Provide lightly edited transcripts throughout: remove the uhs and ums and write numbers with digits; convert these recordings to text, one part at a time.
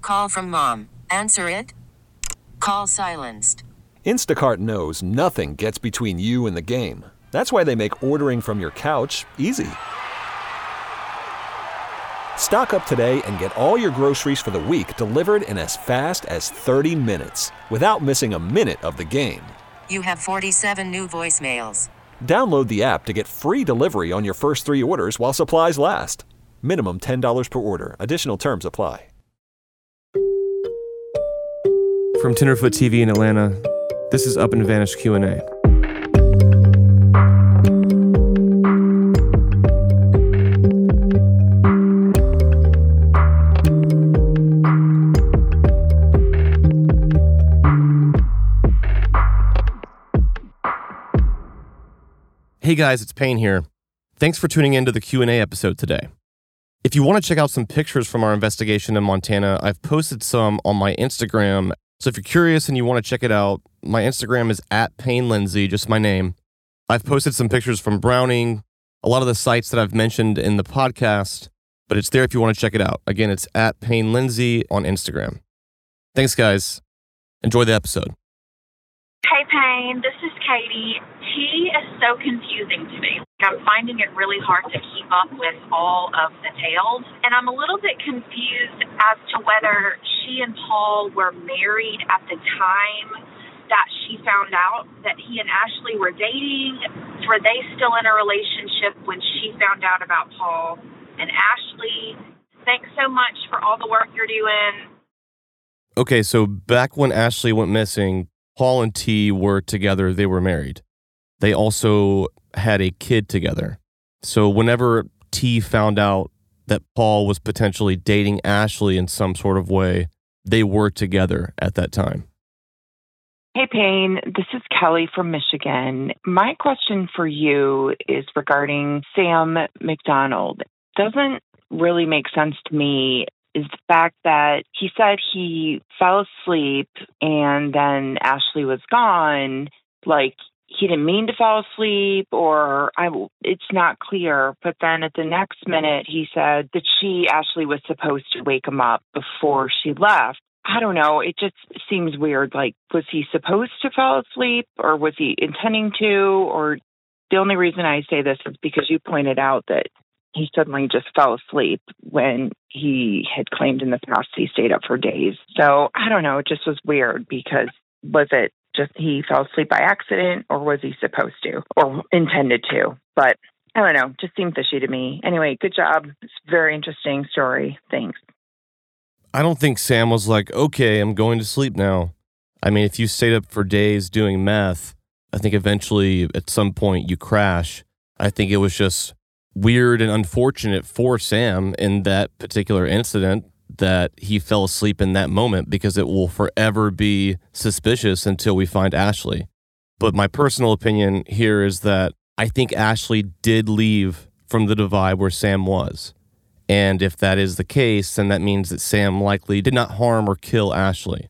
Call from mom. Answer it. Call silenced. Instacart knows nothing gets between you and the game. That's why they make ordering from your couch easy. Stock up today and get all your groceries for the week delivered in as fast as 30 minutes without missing a minute of the game. You have 47 new voicemails. Download the app to get free delivery on your first 3 orders while supplies last. Minimum $10 per order. Additional terms apply. From Tenderfoot TV in Atlanta, this is Up and Vanished Q&A. Hey guys, it's Payne here. Thanks for tuning in to the Q&A episode today. If you want to check out some pictures from our investigation in Montana, I've posted some on my Instagram. So if you're curious and you want to check it out, my Instagram is @PayneLindsay, just my name. I've posted some pictures from Browning, a lot of the sites that I've mentioned in the podcast, but it's there if you want to check it out. Again, it's @PayneLindsay on Instagram. Thanks, guys. Enjoy the episode. Hey, Payne, this is Katie. Tea is so confusing to me. I'm finding it really hard to keep up with all of the tales, and I'm a little bit confused as to whether she and Paul were married at the time that she found out that he and Ashley were dating. Were they still in a relationship when she found out about Paul and Ashley? Thanks so much for all the work you're doing. Okay, so back when Ashley went missing, Paul and T were together. They were married. They also had a kid together. So whenever T found out that Paul was potentially dating Ashley in some sort of way, they were together at that time. Hey, Payne. This is Kelly from Michigan. My question for you is regarding Sam McDonald. Doesn't really make sense to me is the fact that he said he fell asleep and then Ashley was gone. Like, he didn't mean to fall asleep, or it's not clear. But then at the next minute, he said that Ashley was supposed to wake him up before she left. I don't know. It just seems weird. Like, was he supposed to fall asleep, or was he intending to? Or the only reason I say this is because you pointed out that he suddenly just fell asleep when he had claimed in the past he stayed up for days. So I don't know. It just was weird because was it just he fell asleep by accident, or was he supposed to or intended to? But I don't know. Just seemed fishy to me. Anyway, good job. It's a very interesting story. Thanks. I don't think Sam was like, okay, I'm going to sleep now. I mean, if you stayed up for days doing meth, I think eventually at some point you crash. I think it was just weird and unfortunate for Sam in that particular incident that he fell asleep in that moment, because it will forever be suspicious until we find Ashley. But my personal opinion here is that I think Ashley did leave from the divide where Sam was. And if that is the case, then that means that Sam likely did not harm or kill Ashley.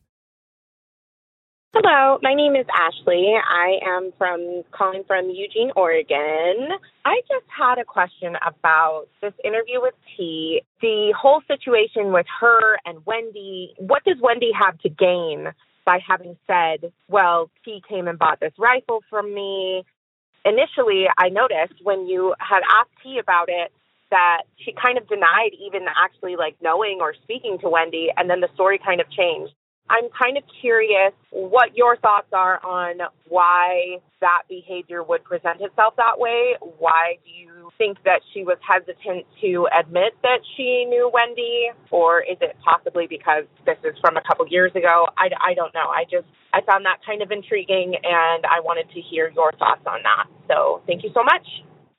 Hello, my name is Ashley. I am calling from Eugene, Oregon. I just had a question about this interview with T. The whole situation with her and Wendy. What does Wendy have to gain by having said, well, T came and bought this rifle from me? Initially, I noticed when you had asked T about it, that she kind of denied even actually knowing or speaking to Wendy, and then the story kind of changed. I'm kind of curious what your thoughts are on why that behavior would present itself that way. Why do you think that she was hesitant to admit that she knew Wendy? Or is it possibly because this is from a couple years ago? I don't know. I found that kind of intriguing, and I wanted to hear your thoughts on that. So thank you so much.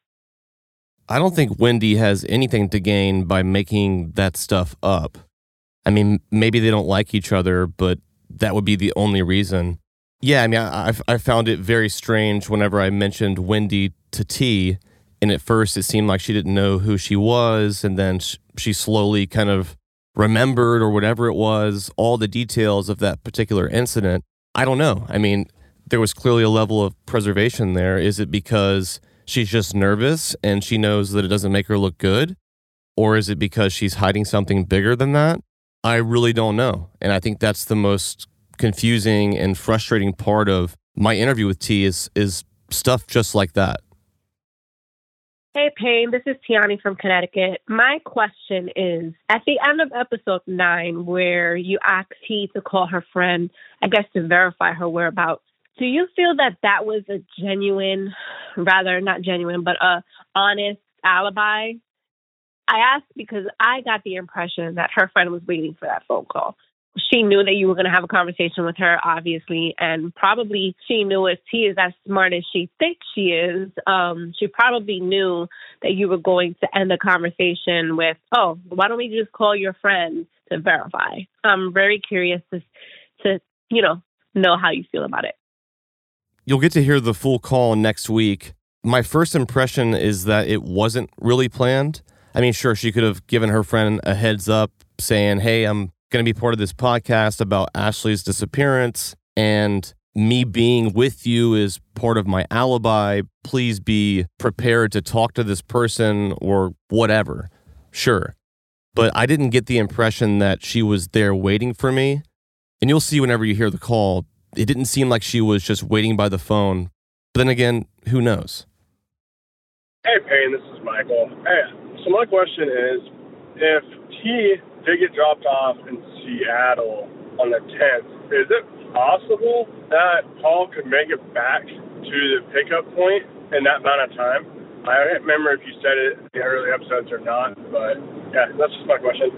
I don't think Wendy has anything to gain by making that stuff up. I mean, maybe they don't like each other, but that would be the only reason. Yeah, I mean, I found it very strange whenever I mentioned Wendy to T, and at first it seemed like she didn't know who she was, and then she slowly kind of remembered, or whatever it was, all the details of that particular incident. I don't know. I mean, there was clearly a level of preservation there. Is it because she's just nervous and she knows that it doesn't make her look good? Or is it because she's hiding something bigger than that? I really don't know. And I think that's the most confusing and frustrating part of my interview with T is stuff just like that. Hey, Payne, this is Tiani from Connecticut. My question is, at the end of episode 9, where you asked T to call her friend, I guess to verify her whereabouts, do you feel that that was a genuine, rather not genuine, but a honest alibi? I asked because I got the impression that her friend was waiting for that phone call. She knew that you were going to have a conversation with her, obviously, and probably she knew if T is as smart as she thinks she is, she probably knew that you were going to end the conversation with, oh, why don't we just call your friend to verify? I'm very curious to know how you feel about it. You'll get to hear the full call next week. My first impression is that it wasn't really planned. I mean, sure, she could have given her friend a heads up saying, hey, I'm going to be part of this podcast about Ashley's disappearance, and me being with you is part of my alibi. Please be prepared to talk to this person or whatever. Sure. But I didn't get the impression that she was there waiting for me. And you'll see whenever you hear the call, it didn't seem like she was just waiting by the phone. But then again, who knows? Hey, Payne, this is Michael. Hey, so my question is, if T did get dropped off in Seattle on the 10th, is it possible that Paul could make it back to the pickup point in that amount of time? I don't remember if you said it in the early episodes or not, but yeah, that's just my question.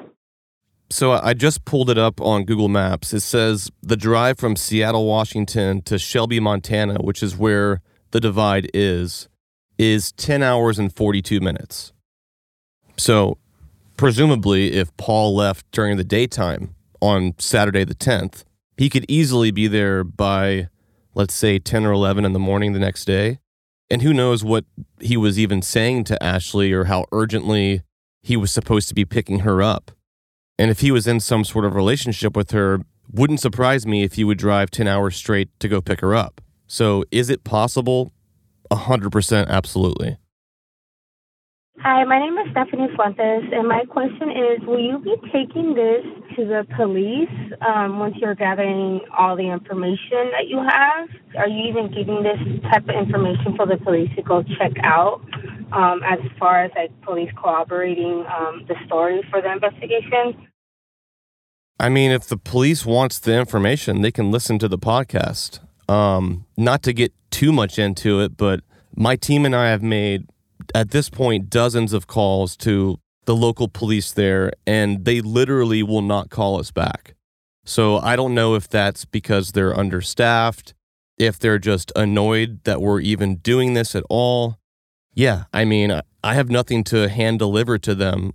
So I just pulled it up on Google Maps. It says the drive from Seattle, Washington to Shelby, Montana, which is where the divide is 10 hours and 42 minutes. So presumably, if Paul left during the daytime on Saturday the 10th, he could easily be there by, let's say, 10 or 11 in the morning the next day. And who knows what he was even saying to Ashley or how urgently he was supposed to be picking her up. And if he was in some sort of relationship with her, wouldn't surprise me if he would drive 10 hours straight to go pick her up. So is it possible? 100% absolutely. Hi, my name is Stephanie Fuentes, and my question is, will you be taking this to the police once you're gathering all the information that you have? Are you even giving this type of information for the police to go check out as far as like police corroborating the story for the investigation? I mean, if the police wants the information, they can listen to the podcast. Not to get too much into it, but my team and I have made, at this point, dozens of calls to the local police there, and they literally will not call us back. So I don't know if that's because they're understaffed, if they're just annoyed that we're even doing this at all. Yeah, I mean, I have nothing to hand deliver to them.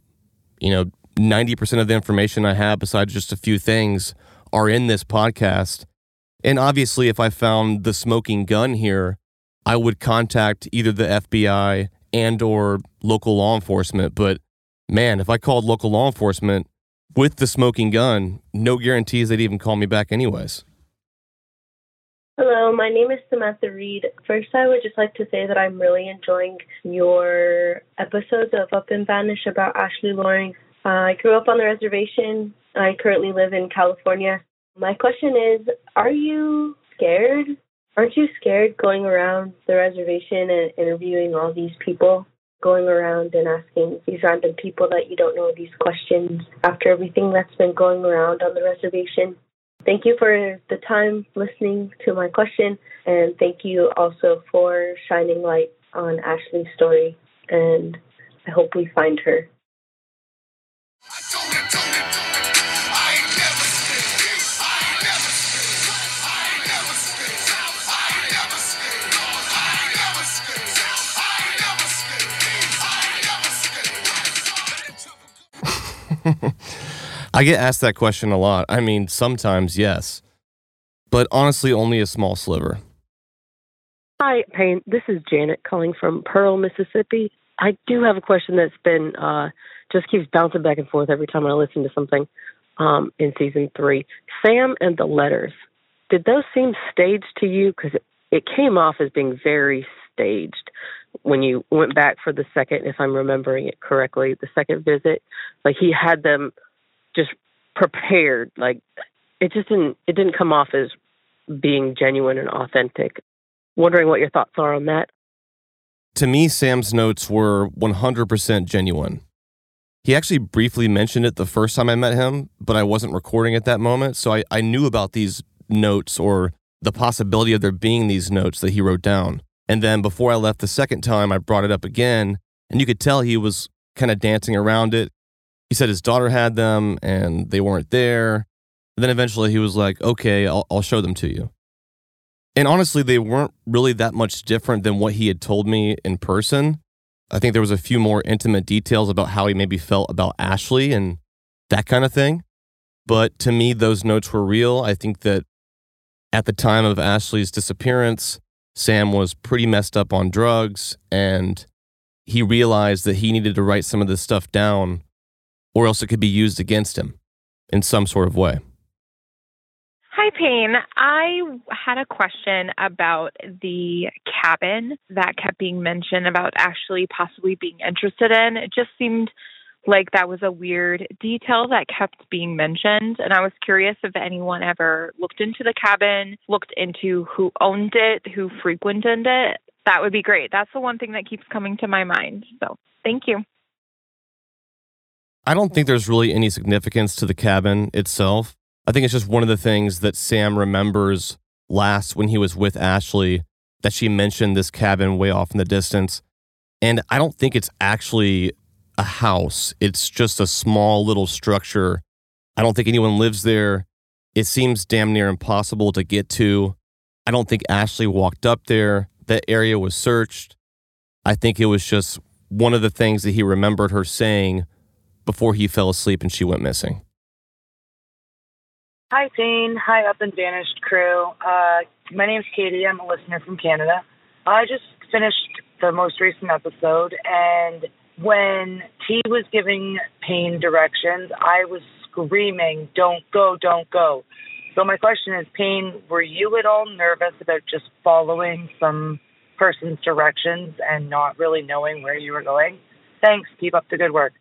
90% of the information I have, besides just a few things, are in this podcast. And obviously, if I found the smoking gun here, I would contact either the FBI and or local law enforcement. But man, if I called local law enforcement with the smoking gun, no guarantees they'd even call me back anyways. Hello, my name is Samantha Reed. First, I would just like to say that I'm really enjoying your episodes of Up and Vanish about Ashley Loring. I grew up on the reservation. I currently live in California. My question is, are you scared? Aren't you scared going around the reservation and interviewing all these people, going around and asking these random people that you don't know these questions after everything that's been going around on the reservation? Thank you for the time listening to my question, and thank you also for shining light on Ashley's story, and I hope we find her. I get asked that question a lot. I mean, sometimes, yes. But honestly, only a small sliver. Hi, Payne. This is Janet calling from Pearl, Mississippi. I do have a question that's been, just keeps bouncing back and forth every time I listen to something in season 3. Sam and the letters. Did those seem staged to you? Because it came off as being very staged when you went back for the second, if I'm remembering it correctly, the second visit. Like he had them just prepared. Like, it didn't come off as being genuine and authentic. Wondering what your thoughts are on that. To me, Sam's notes were 100% genuine. He actually briefly mentioned it the first time I met him, but I wasn't recording at that moment, so I knew about these notes or the possibility of there being these notes that he wrote down. And then before I left the second time, I brought it up again, and you could tell he was kind of dancing around it. He said his daughter had them, and they weren't there. And then eventually he was like, okay, I'll show them to you. And honestly, they weren't really that much different than what he had told me in person. I think there was a few more intimate details about how he maybe felt about Ashley and that kind of thing. But to me, those notes were real. I think that at the time of Ashley's disappearance, Sam was pretty messed up on drugs, and he realized that he needed to write some of this stuff down, or else it could be used against him in some sort of way. Hi, Payne. I had a question about the cabin that kept being mentioned about Ashley possibly being interested in. It just seemed like that was a weird detail that kept being mentioned. And I was curious if anyone ever looked into the cabin, looked into who owned it, who frequented it. That would be great. That's the one thing that keeps coming to my mind. So thank you. I don't think there's really any significance to the cabin itself. I think it's just one of the things that Sam remembers last when he was with Ashley, that she mentioned this cabin way off in the distance. And I don't think it's actually a house. It's just a small little structure. I don't think anyone lives there. It seems damn near impossible to get to. I don't think Ashley walked up there. That area was searched. I think it was just one of the things that he remembered her saying before he fell asleep and she went missing. Hi, Payne. Hi, Up and Vanished crew. My name's Katie. I'm a listener from Canada. I just finished the most recent episode, and when T was giving Payne directions, I was screaming, "Don't go, don't go." So my question is, Payne, were you at all nervous about just following some person's directions and not really knowing where you were going? Thanks. Keep up the good work.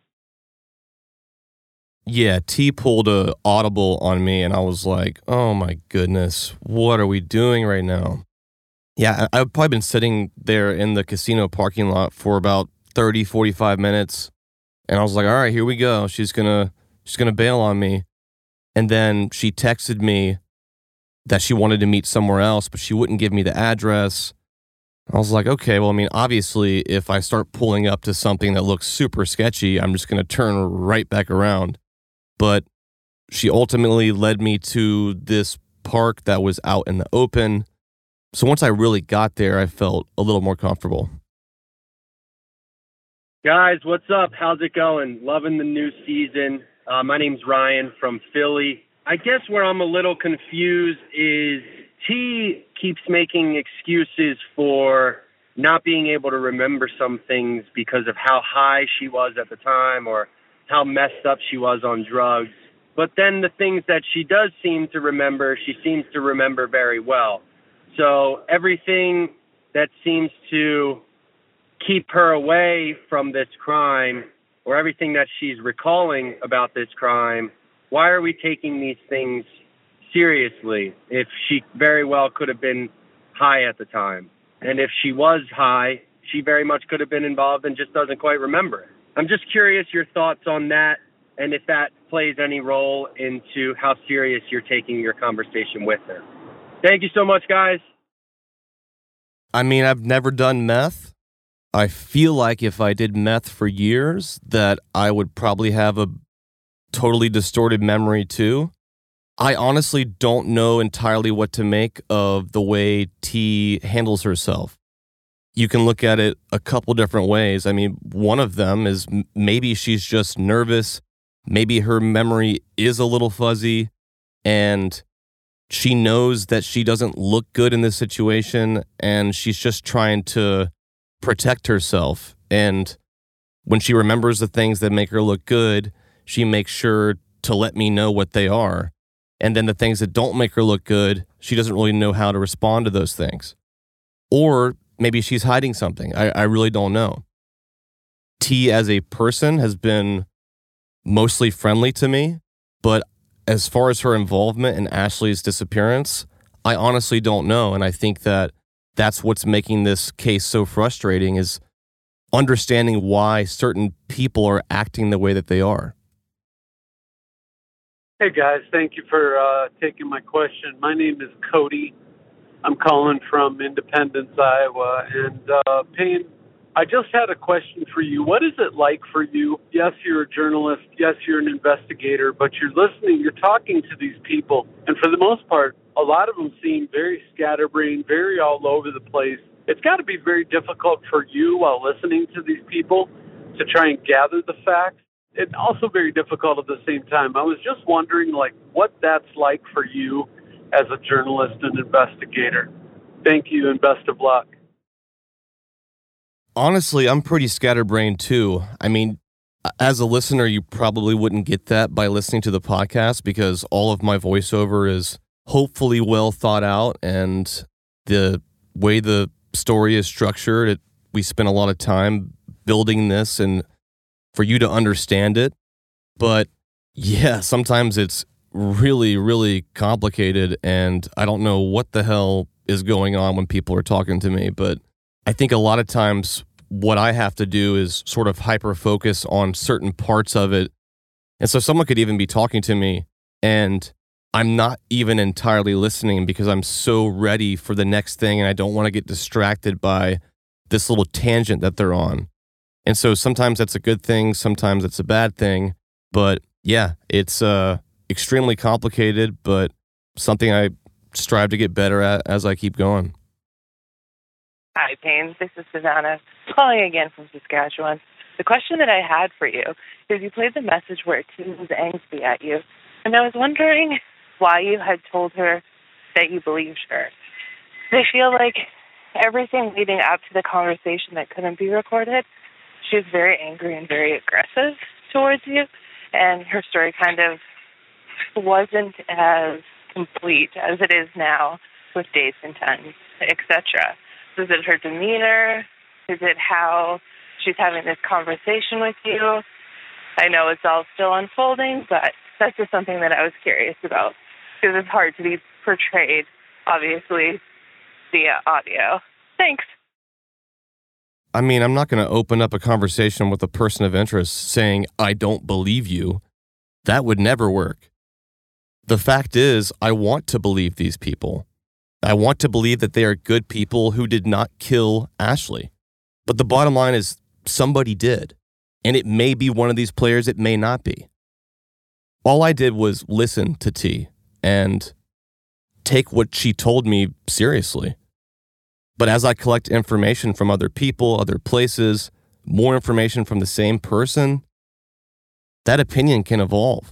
Yeah, T pulled a audible on me, and I was like, oh my goodness, what are we doing right now? Yeah, I've probably been sitting there in the casino parking lot for about 30, 45 minutes, and I was like, all right, here we go. She's gonna bail on me. And then she texted me that she wanted to meet somewhere else, but she wouldn't give me the address. I was like, okay, well, I mean, obviously, if I start pulling up to something that looks super sketchy, I'm just going to turn right back around. But she ultimately led me to this park that was out in the open. So once I really got there, I felt a little more comfortable. Guys, what's up? How's it going? Loving the new season. My name's Ryan from Philly. I guess where I'm a little confused is T keeps making excuses for not being able to remember some things because of how high she was at the time or how messed up she was on drugs. But then the things that she does seem to remember, she seems to remember very well. So everything that seems to keep her away from this crime, or everything that she's recalling about this crime, why are we taking these things seriously if she very well could have been high at the time? And if she was high, she very much could have been involved and just doesn't quite remember it. I'm just curious your thoughts on that, and if that plays any role into how serious you're taking your conversation with her. Thank you so much, guys. I mean, I've never done meth. I feel like if I did meth for years, that I would probably have a totally distorted memory too. I honestly don't know entirely what to make of the way T handles herself. You can look at it a couple different ways. I mean, one of them is maybe she's just nervous. Maybe her memory is a little fuzzy, and she knows that she doesn't look good in this situation, and she's just trying to protect herself. And when she remembers the things that make her look good, she makes sure to let me know what they are. And then the things that don't make her look good, she doesn't really know how to respond to those things. Or maybe she's hiding something. I really don't know. T as a person has been mostly friendly to me, but as far as her involvement in Ashley's disappearance, I honestly don't know. And I think that that's what's making this case so frustrating, is understanding why certain people are acting the way that they are. Hey guys, thank you for taking my question. My name is Cody. I'm calling from Independence, Iowa. And Payne, I just had a question for you. What is it like for you? Yes, you're a journalist. Yes, you're an investigator, but you're listening, you're talking to these people. And for the most part, a lot of them seem very scatterbrained, very all over the place. It's got to be very difficult for you while listening to these people to try and gather the facts. It's also very difficult at the same time. I was just wondering, what that's like for you as a journalist and investigator. Thank you and best of luck. Honestly, I'm pretty scatterbrained too. I mean, as a listener, you probably wouldn't get that by listening to the podcast, because all of my voiceover is hopefully well thought out, and the way the story is structured, we spent a lot of time building this and for you to understand it. But yeah, sometimes it's really, really complicated, and I don't know what the hell is going on when people are talking to me. But I think a lot of times what I have to do is sort of hyper-focus on certain parts of it. And so someone could even be talking to me, and I'm not even entirely listening because I'm so ready for the next thing, and I don't want to get distracted by this little tangent that they're on. And so sometimes that's a good thing, sometimes it's a bad thing. But yeah, it's extremely complicated, but something I strive to get better at as I keep going. Hi, Payne. This is Savannah, calling again from Saskatchewan. The question that I had for you is, you played the message where T was angsty at you, and I was wondering why you had told her that you believed her. I feel like everything leading up to the conversation that couldn't be recorded, she was very angry and very aggressive towards you, and her story kind of wasn't as complete as it is now with dates and times, etc. Is it her demeanor? Is it how she's having this conversation with you? I know it's all still unfolding, but that's just something that I was curious about, because it's hard to be portrayed, obviously, via audio. Thanks. I mean, I'm not going to open up a conversation with a person of interest saying, I don't believe you. That would never work. The fact is, I want to believe these people. I want to believe that they are good people who did not kill Ashley. But the bottom line is, somebody did. And it may be one of these players, it may not be. All I did was listen to T and take what she told me seriously. But as I collect information from other people, other places, more information from the same person, that opinion can evolve.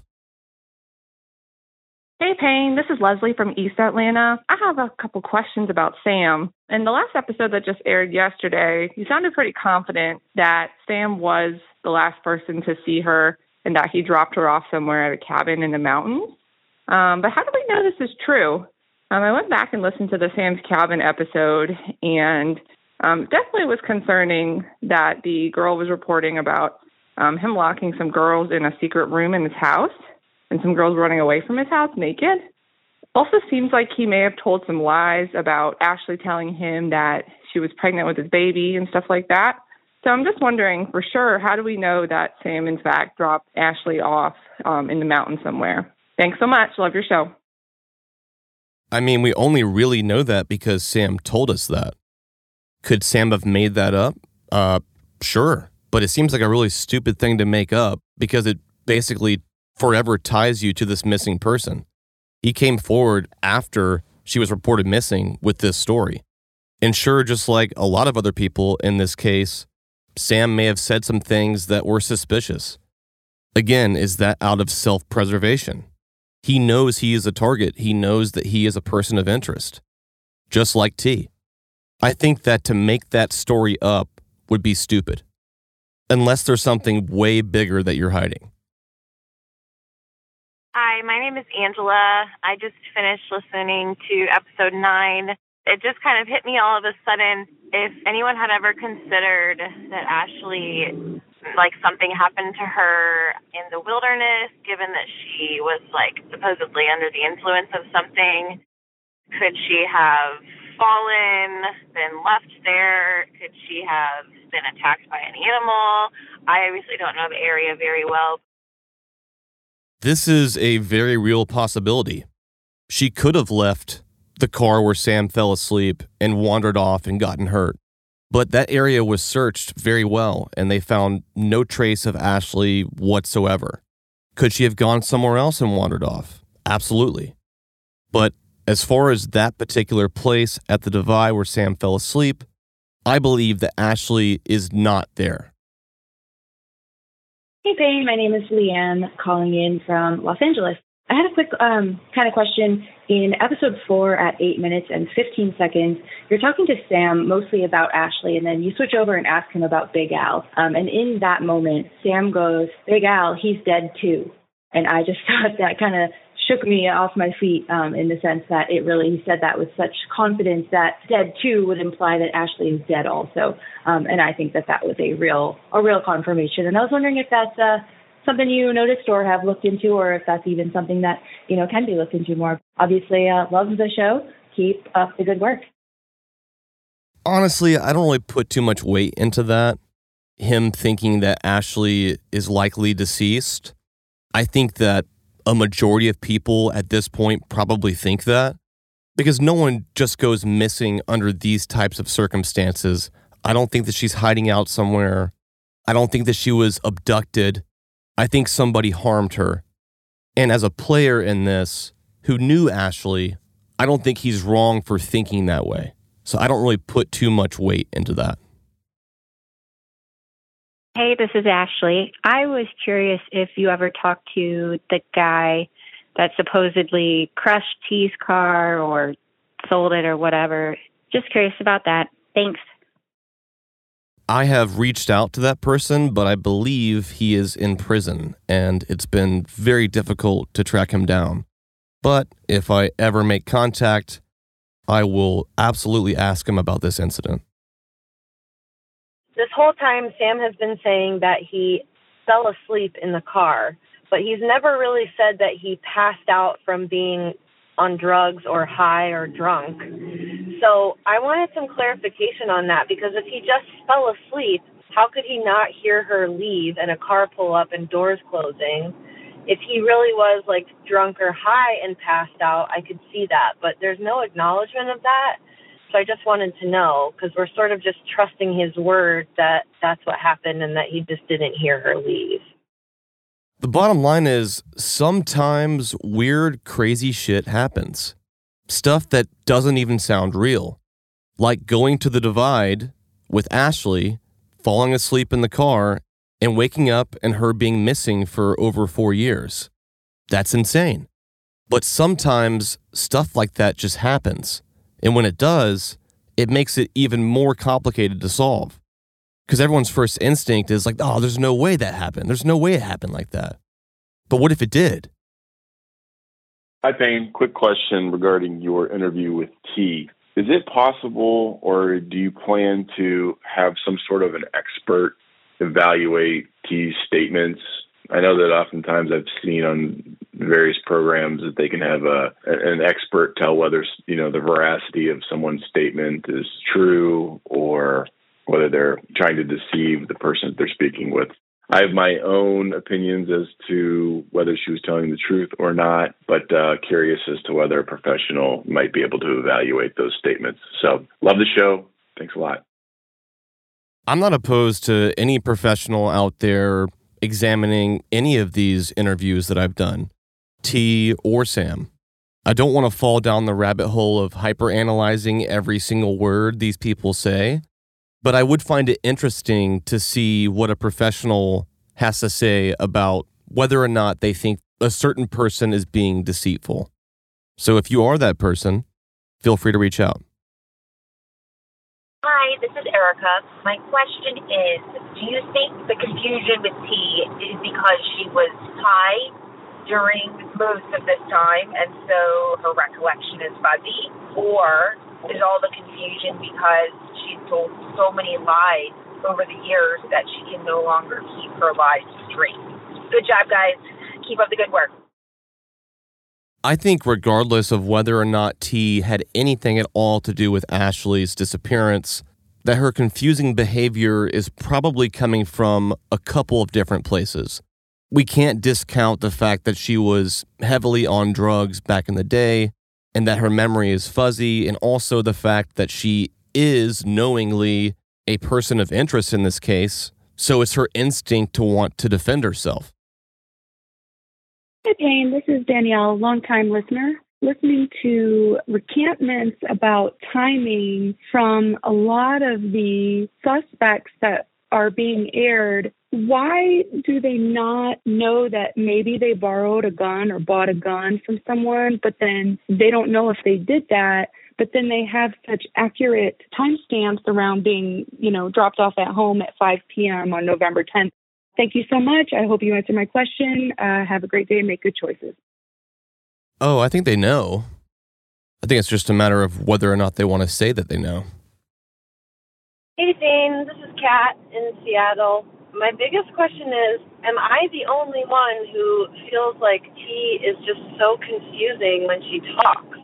Hey, Payne, this is Leslie from East Atlanta. I have a couple questions about Sam. In the last episode that just aired yesterday, you sounded pretty confident that Sam was the last person to see her and that he dropped her off somewhere at a cabin in the mountains. But how do we know this is true? I went back and listened to the Sam's Cabin episode, and definitely was concerning that the girl was reporting about him locking some girls in a secret room in his house, and some girls running away from his house naked. Also seems like he may have told some lies about Ashley telling him that she was pregnant with his baby and stuff like that. So I'm just wondering for sure, how do we know that Sam, in fact, dropped Ashley off in the mountain somewhere? Thanks so much. Love your show. I mean, we only really know that because Sam told us that. Could Sam have made that up? Sure. But it seems like a really stupid thing to make up because it basically forever ties you to this missing person. He came forward after she was reported missing with this story. And sure, just like a lot of other people in this case, Sam may have said some things that were suspicious. Again, is that out of self-preservation? He knows he is a target. He knows that he is a person of interest. Just like T. I think that to make that story up would be stupid. Unless there's something way bigger that you're hiding. Hi, my name is Angela. I just finished listening to episode 9. It just kind of hit me all of a sudden if anyone had ever considered that Ashley like something happened to her in the wilderness, given that she was like supposedly under the influence of something? Could she have fallen, been left there? Could she have been attacked by an animal? I obviously don't know the area very well. This is a very real possibility. She could have left the car where Sam fell asleep and wandered off and gotten hurt. But that area was searched very well, and they found no trace of Ashley whatsoever. Could she have gone somewhere else and wandered off? Absolutely. But as far as that particular place at the Divide where Sam fell asleep, I believe that Ashley is not there. Hey, Payne. My name is Leanne, calling in from Los Angeles. I had a quick kind of question. In episode 4 at 8 minutes and 15 seconds, you're talking to Sam mostly about Ashley, and then you switch over and ask him about Big Al. And in that moment, Sam goes, "Big Al, he's dead too." And I just thought that kind of shook me off my feet in the sense that he said that with such confidence that dead too would imply that Ashley is dead also. And I think that was a real confirmation. And I was wondering if that's something you noticed or have looked into, or if that's even something that, can be looked into more. Obviously, love the show. Keep up the good work. Honestly, I don't really put too much weight into that. Him thinking that Ashley is likely deceased. I think that a majority of people at this point probably think that, because no one just goes missing under these types of circumstances. I don't think that she's hiding out somewhere. I don't think that she was abducted. I think somebody harmed her. And as a player in this who knew Ashley, I don't think he's wrong for thinking that way. So I don't really put too much weight into that. Hey, this is Ashley. I was curious if you ever talked to the guy that supposedly crushed T's car or sold it or whatever. Just curious about that. Thanks. I have reached out to that person, but I believe he is in prison, and it's been very difficult to track him down. But if I ever make contact, I will absolutely ask him about this incident. This whole time, Sam has been saying that he fell asleep in the car, but he's never really said that he passed out from being on drugs or high or drunk. So I wanted some clarification on that, because if he just fell asleep, how could he not hear her leave and a car pull up and doors closing? If he really was like drunk or high and passed out, I could see that, but there's no acknowledgement of that. So I just wanted to know, because we're sort of just trusting his word that that's what happened and that he just didn't hear her leave. The bottom line is, sometimes weird, crazy shit happens. Stuff that doesn't even sound real. Like going to the Divide with Ashley, falling asleep in the car, and waking up and her being missing for over 4 years. That's insane. But sometimes stuff like that just happens. And when it does, it makes it even more complicated to solve. Because everyone's first instinct is like, oh, there's no way that happened. There's no way it happened like that. But what if it did? Hi, Payne. Quick question regarding your interview with T. Is it possible, or do you plan to have some sort of an expert evaluate T's statements? I know that oftentimes I've seen on various programs that they can have an expert tell whether, the veracity of someone's statement is true or whether they're trying to deceive the person that they're speaking with. I have my own opinions as to whether she was telling the truth or not, but curious as to whether a professional might be able to evaluate those statements. So, love the show. Thanks a lot. I'm not opposed to any professional out there examining any of these interviews that I've done, T or Sam. I don't want to fall down the rabbit hole of hyper-analyzing every single word these people say, but I would find it interesting to see what a professional has to say about whether or not they think a certain person is being deceitful. So if you are that person, feel free to reach out. Hi, this is Erica. My question is, do you think the confusion with T is because she was high during most of this time and so her recollection is fuzzy? Or is all the confusion because she's told so many lies over the years that she can no longer keep her lies straight. Good job, guys. Keep up the good work. I think regardless of whether or not T had anything at all to do with Ashley's disappearance, that her confusing behavior is probably coming from a couple of different places. We can't discount the fact that she was heavily on drugs back in the day and that her memory is fuzzy, and also the fact that she is knowingly a person of interest in this case, so it's her instinct to want to defend herself. Hey, Payne, this is Danielle, longtime listener. Listening to recantments about timing from a lot of the suspects that are being aired, why do they not know that maybe they borrowed a gun or bought a gun from someone, but then they don't know if they did that, but then they have such accurate timestamps around being, dropped off at home at 5 p.m. on November 10th? Thank you so much. I hope you answer my question. Have a great day and make good choices. Oh, I think they know. I think it's just a matter of whether or not they want to say that they know. Hey, Dane. This is Kat in Seattle. My biggest question is, am I the only one who feels like T is just so confusing when she talks?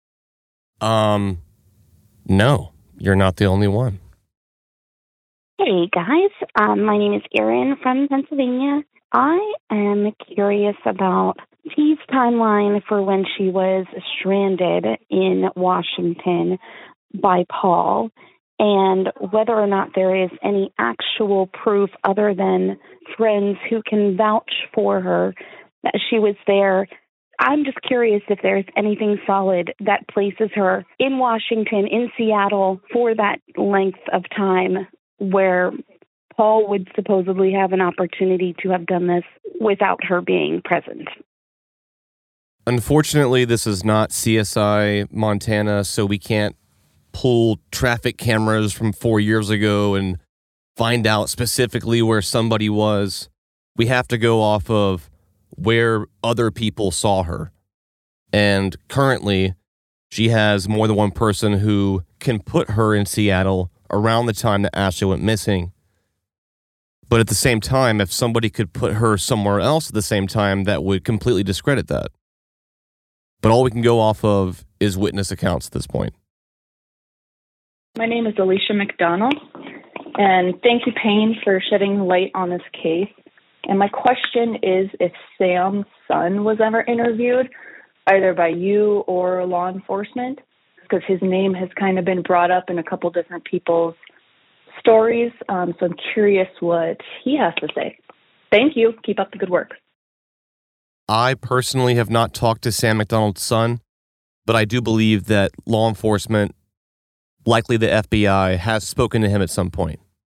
No, you're not the only one. Hey guys, my name is Erin from Pennsylvania. I am curious about T's timeline for when she was stranded in Washington by Paul, and whether or not there is any actual proof other than friends who can vouch for her that she was there. I'm just curious if there's anything solid that places her in Washington, in Seattle, for that length of time where Paul would supposedly have an opportunity to have done this without her being present. Unfortunately, this is not CSI Montana, so we can't pull traffic cameras from 4 years ago and find out specifically where somebody was. We have to go off of where other people saw her. And currently, she has more than one person who can put her in Seattle around the time that Ashley went missing. But at the same time, if somebody could put her somewhere else at the same time, that would completely discredit that. But all we can go off of is witness accounts at this point. My name is Alicia McDonald, and thank you, Payne, for shedding light on this case. And my question is if Sam's son was ever interviewed, either by you or law enforcement, because his name has kind of been brought up in a couple different people's stories. So I'm curious what he has to say. Thank you. Keep up the good work. I personally have not talked to Sam McDonald's son, but I do believe that law enforcement, likely the FBI, has spoken to him at some point.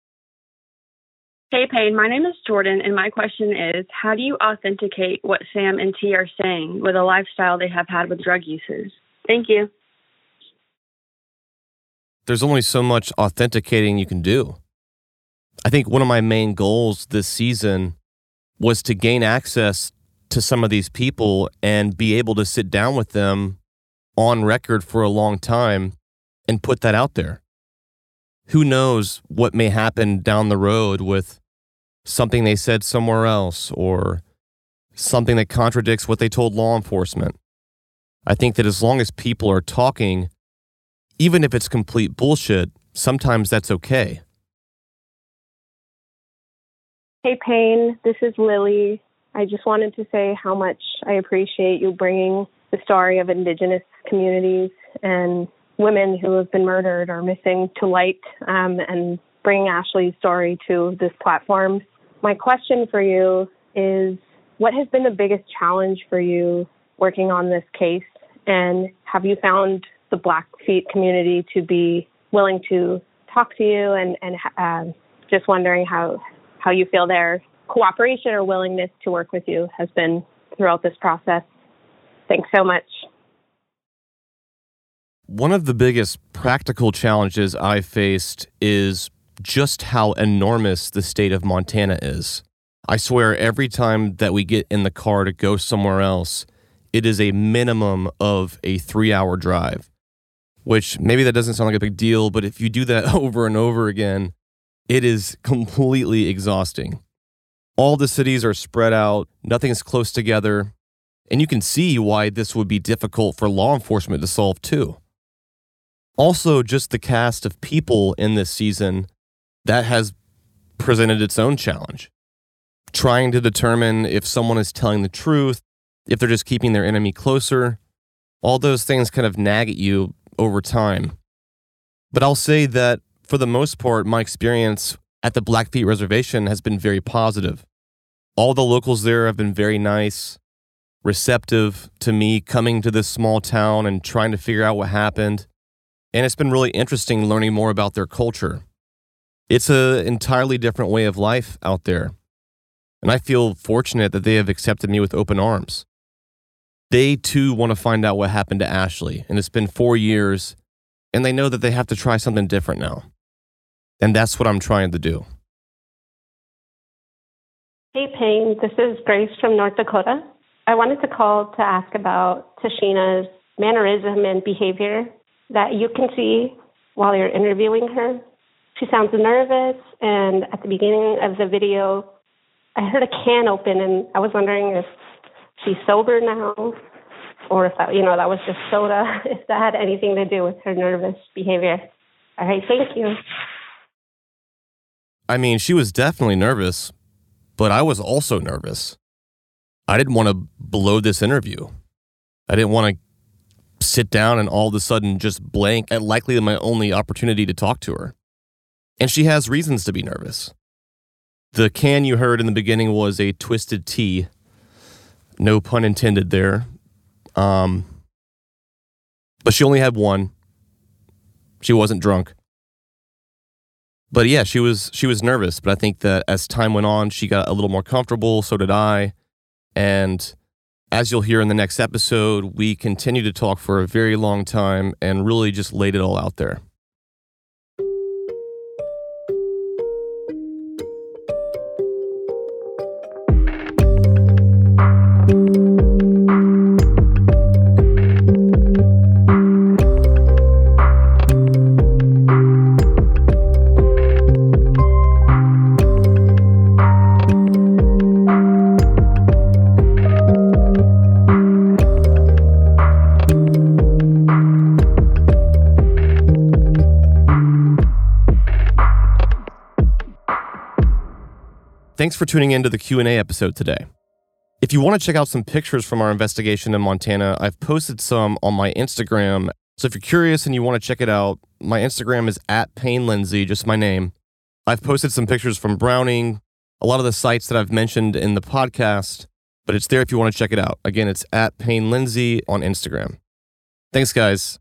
Hey, Payne, my name is Jordan, and my question is, how do you authenticate what Sam and T are saying with a lifestyle they have had with drug users? Thank you. There's only so much authenticating you can do. I think one of my main goals this season was to gain access to some of these people and be able to sit down with them on record for a long time and put that out there. Who knows what may happen down the road with something they said somewhere else or something that contradicts what they told law enforcement. I think that as long as people are talking, even if it's complete bullshit, sometimes that's okay. Hey, Payne, this is Lily. I just wanted to say how much I appreciate you bringing the story of Indigenous communities and women who have been murdered or missing to light, and bringing Ashley's story to this platform. My question for you is, what has been the biggest challenge for you working on this case? And have you found the Blackfeet community to be willing to talk to you? And just wondering how you feel their cooperation or willingness to work with you has been throughout this process. Thanks so much. One of the biggest practical challenges I've faced is just how enormous the state of Montana is. I swear every time that we get in the car to go somewhere else, it is a minimum of a 3-hour drive, which maybe that doesn't sound like a big deal, but if you do that over and over again, It is completely exhausting. All the cities are spread out, nothing's close together, and you can see why this would be difficult for law enforcement to solve too. Also, just the cast of people in this season, that has presented its own challenge. Trying to determine if someone is telling the truth, if they're just keeping their enemy closer, all those things kind of nag at you over time. But I'll say that for the most part, my experience at the Blackfeet Reservation has been very positive. All the locals there have been very nice, receptive to me coming to this small town and trying to figure out what happened. And it's been really interesting learning more about their culture. It's an entirely different way of life out there. And I feel fortunate that they have accepted me with open arms. They too want to find out what happened to Ashley. And it's been 4 years, and they know that they have to try something different now. And that's what I'm trying to do. Hey, Payne. This is Grace from North Dakota. I wanted to call to ask about Tashina's mannerism and behavior that you can see while you're interviewing her. She sounds nervous, and at the beginning of the video, I heard a can open, and I was wondering if she's sober now or if that was just soda, if that had anything to do with her nervous behavior. All right, thank you. I mean, she was definitely nervous, but I was also nervous. I didn't want to blow this interview. I didn't want to sit down and all of a sudden just blank at likely my only opportunity to talk to her. And she has reasons to be nervous. The can you heard in the beginning was a Twisted Tea. No pun intended there. But she only had one. She wasn't drunk. But yeah, she was nervous. But I think that as time went on, she got a little more comfortable. So did I. And as you'll hear in the next episode, we continued to talk for a very long time and really just laid it all out there. Thanks for tuning in to the Q&A episode today. If you want to check out some pictures from our investigation in Montana, I've posted some on my Instagram. So if you're curious and you want to check it out, my Instagram is @PayneLindsay, just my name. I've posted some pictures from Browning, a lot of the sites that I've mentioned in the podcast, but it's there if you want to check it out. Again, it's @PayneLindsay on Instagram. Thanks, guys.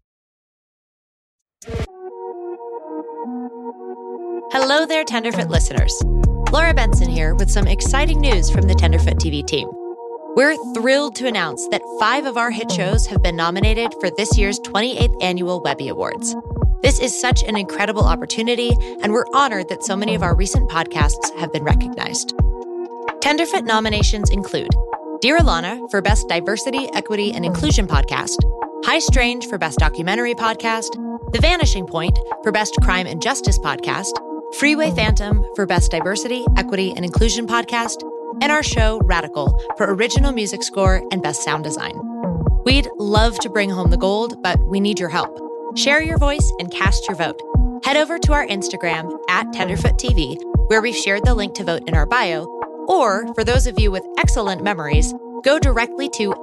Hello there, Tenderfoot listeners. Laura Benson here with some exciting news from the Tenderfoot TV team. We're thrilled to announce that 5 of our hit shows have been nominated for this year's 28th Annual Webby Awards. This is such an incredible opportunity, and we're honored that so many of our recent podcasts have been recognized. Tenderfoot nominations include Dear Alana for Best Diversity, Equity, and Inclusion Podcast, High Strange for Best Documentary Podcast, The Vanishing Point for Best Crime and Justice Podcast, Freeway Phantom for Best Diversity, Equity, and Inclusion Podcast, and our show Radical for Original Music Score and Best Sound Design. We'd love to bring home the gold, but we need your help. Share your voice and cast your vote. Head over to our Instagram @TenderfootTV, where we've shared the link to vote in our bio, or for those of you with excellent memories, go directly to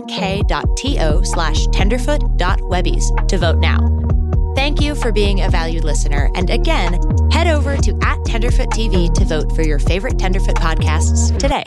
lnk.to/tenderfoot.webbies to vote now. Thank you for being a valued listener. And again, head over to @TenderfootTV to vote for your favorite Tenderfoot podcasts today.